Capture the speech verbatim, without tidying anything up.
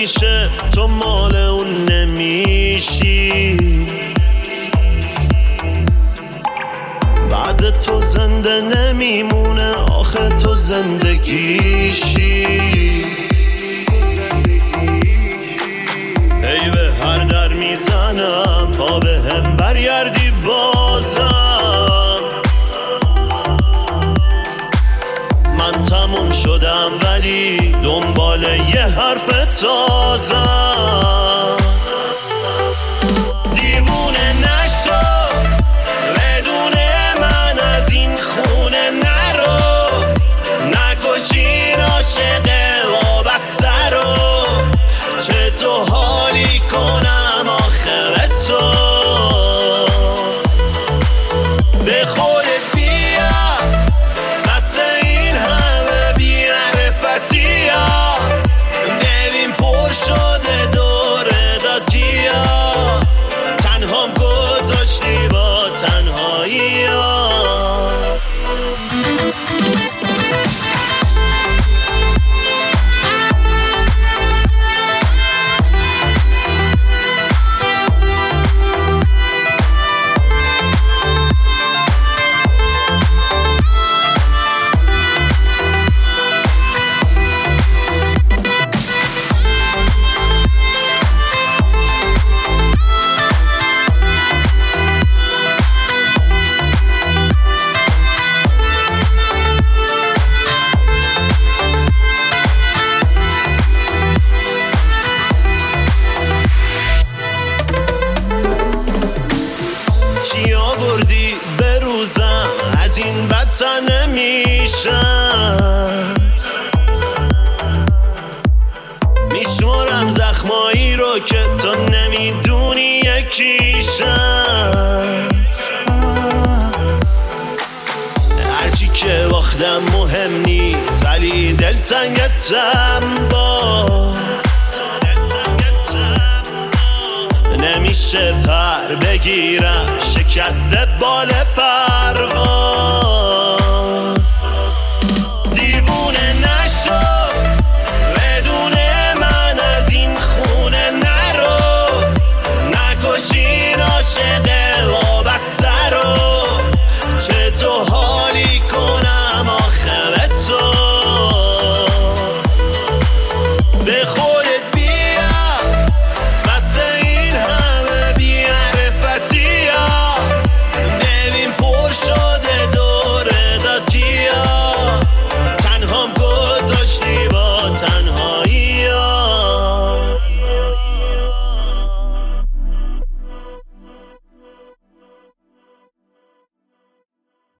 میشه تو مال اون نمیشی، بعد تو زنده نمیمونه آخه تو زندگیشی. ای به هر در میزنم تا به هم برگردی بازم، من تموم شدم ولی دنبال یه حرف تازم. دیوونه نشو بدون من از این خونه نرو، نکشین عاشق وابسته رو، چه تو حالی کنم آخر تو به خودت بیا، بس این همه بی‌معرفتی ها، ببین پر شده دورت از جیا، تنهام گذاشتی با تنهایی ها. چی آوردی به روزم از این بدتر نمیشم، میشمارم زخمایی رو که تو نمیدونی یکیشم، هرچی که باختم مهم نیست ولی دلتنگتم باز، نمیشه پر بگیرم شکست بال پروان.